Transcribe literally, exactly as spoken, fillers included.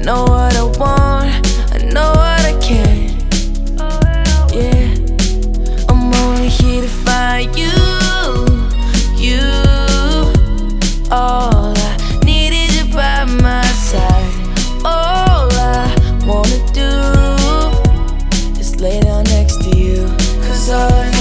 know what I want, I know what I can. Yeah, I'm only here to find you, you. All I need is you by my side. All I wanna do is lay down next to you, 'cause all I